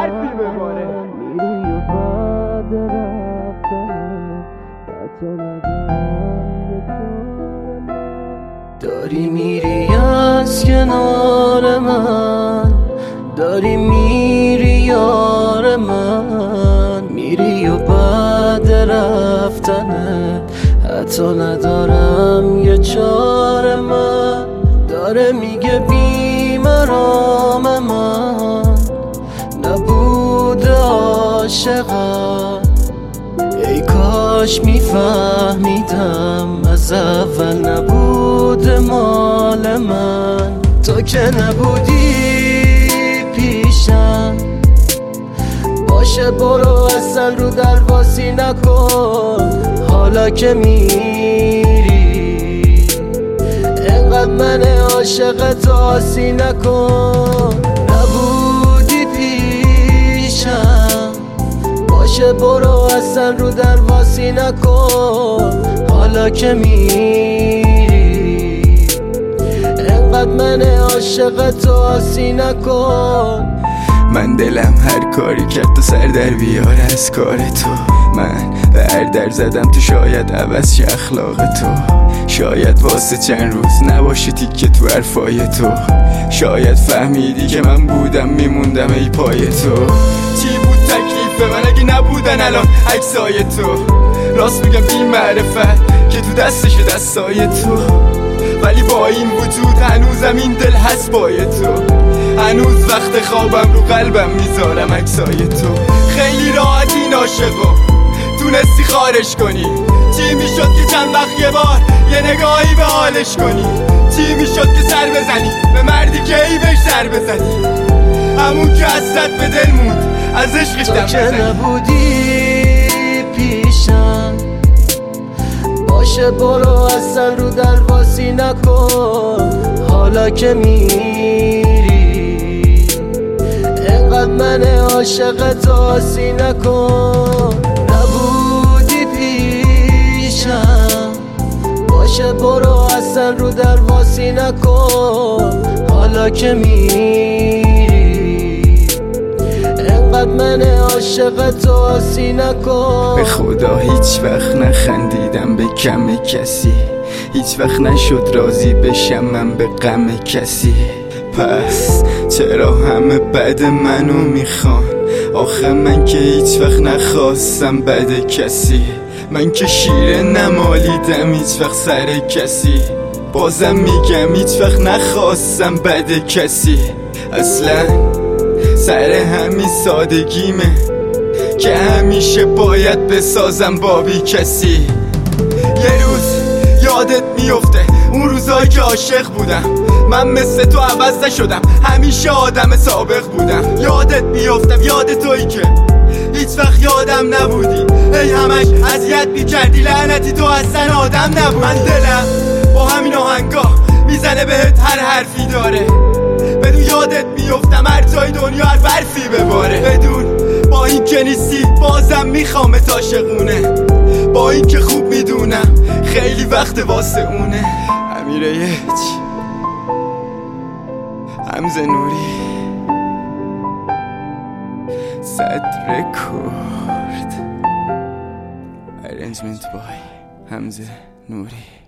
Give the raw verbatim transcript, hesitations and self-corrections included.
برفی بباره. میری و بعد رفتنه حتی ندارم یه چاره من. داری میری از کنار من، داری میری یار من، میری و بعد رفتنه حتی ندارم یه چاره من. داره میگه بیمرام من نبوده عاشقم، ای کاش میفهمیدم از اول نبوده مال من. تو که نبودی پیشم باشه برو اصلا رو درواسی نکن. حالا که میری انقدر من عاشق تو آسی نکن. نبودی پیشم باشه برو اصلا رو درواسی نکن. حالا که میری انقدر من عاشق تو آسی نکن. من دلم هر کاری کرد تو سر در بیار از کار تو. من به هر در زدم تو شاید عوض شه اخلاق تو. شاید واسه چند روز نباشه تیکه تو حرفای تو. شاید فهمیدی که من بودم میموندم ای پای تو. چی بود تکلیف من اگه نبودن الان عکسای تو؟ راست میگم بی معرفت که تو دستش دستای تو. ولی با این وجود هنوزم این دل هست پای تو. هنوز وقت خوابم رو قلبم میذارم عکسای تو. خیلی راحت این عاشقو تونستی خارش کنی. چی میشد که چند وقت یه بار یه نگاهی به حالش کنی؟ چی میشد که سر بزنی به مردی که ای بهش سر بزنی؟ همون که حسرت به دل موند از عشقش دم بزنی. تو که نبودی پیشم باشه برو اصلا رو درواسی نکن. حالا که میری انقدر من عاشق تو آسی نکن. نبودی پیشم باشه برو اصلا رو درواسی نکن. حالا که میری انقدر من عاشق تو آسی نکن. به خدا هیچ وقت نخندیدم به کم کسی، هیچ وقت نشد راضی بشم من به غم کسی. پس چرا همه بد منو میخوان؟ آخه من که هیچ وقت نخواستم بد کسی. من که شیره نمالیدم هیچ وقت سر کسی. بازم میگم هیچ وقت نخواستم بد کسی. اصلا سر همین سادگیمه که همیشه باید بسازم با بی کسی. یه روز یادت میفته اون روزایی که عاشق بودم. من مثل تو عوض نشدم، همیشه آدم سابق بودم. یادت میفتم یاد تویی که هیچ وقت یادم نبودی. ای همش اذیت میکردی لعنتی تو اصلا آدم نبودی. من دلم با همین آهنگا میزنه بهت هر حرفی داره. بدون یادت میفتم هر جای دنیا هر برفی بباره. بدون با این که نیستی بازم میخوامت عاشقونه. با این که خوب میدونم خیلی وقت واسه اونه. امیره یک حمزه نوری صدر کرد. ارنجمنت بای حمزه نوری.